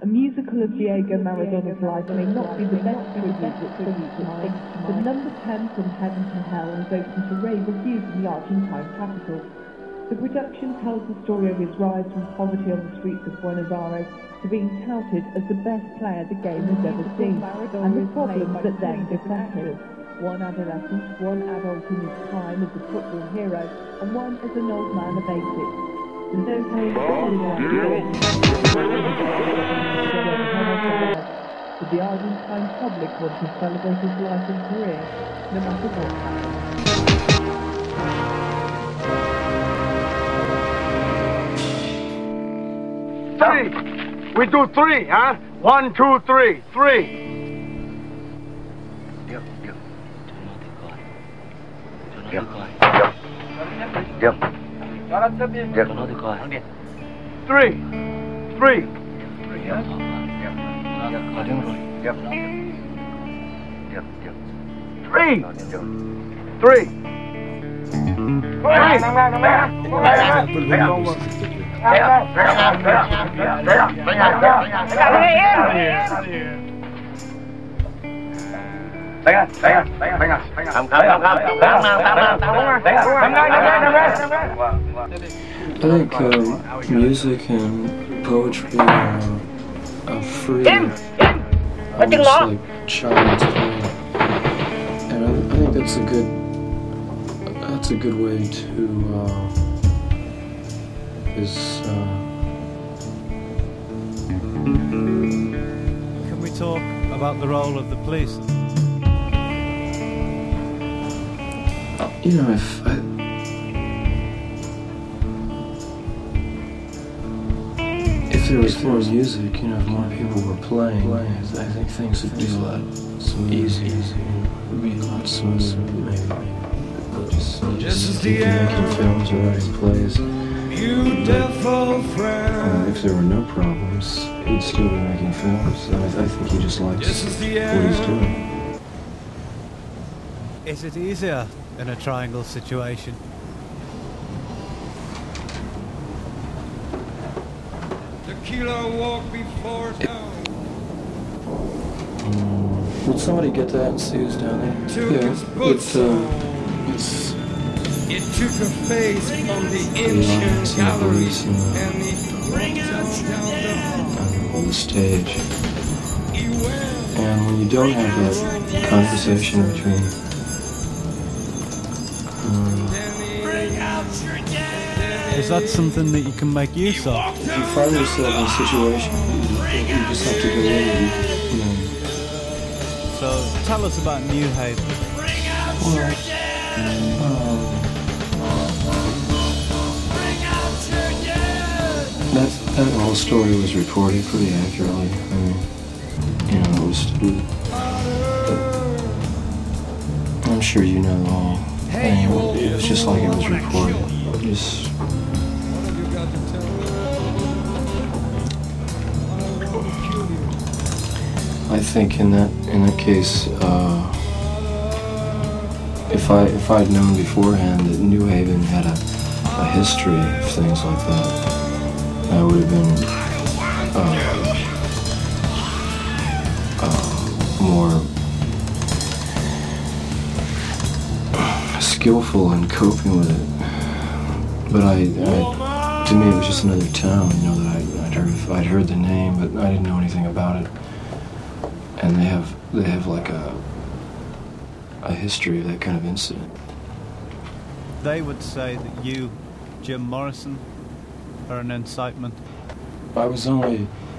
A musical of Diego Maradona's life may not be the best tribute that brings to mind, but Number 10 From Heaven to Hell is open to rave reviews in the Argentine capital. The production tells the story of his rise from poverty on the streets of Buenos Aires to being touted as the best player the game has ever seen, and the problems that then beset him. One adolescent, one adult in his prime as a football hero, and one as an old man of 80. The but the Argentine public want to celebrate his life and career, no matter what happens. 3. We do 3, huh? 1, 2, 3. 3. Yep. 3. 3. I think music and poetry are free, almost like child's play, and I think that's a good way to Can we talk about the role of the police? You know, if there was more music, you know, if more people were playing, I think things would be a lot easier. It would be a lot smoother, maybe. Just making films or writing plays. If there were no problems, he'd still be making films. I think he just likes what he's doing. Is it easier in a triangle situation? Would somebody get that and see who's down there? Yeah, it took a face from the ancient gallery on the stage. And when you don't have that conversation between is that something that you can make use of? If you find yourself in a situation, you just have to go in and, you know. So tell us about New Haven. Well, that whole story was reported pretty accurately. I mean, you know, I'm sure you know the whole thing. It was just like it was reported. I think in that case, if I'd known beforehand that New Haven had a history of things like that, I would have been more skillful in coping with it. But to me, it was just another town, you know, that I'd heard the name, but I didn't know anything about it. And they have like a history of that kind of incident. They would say that you, Jim Morrison, are an incitement. I was only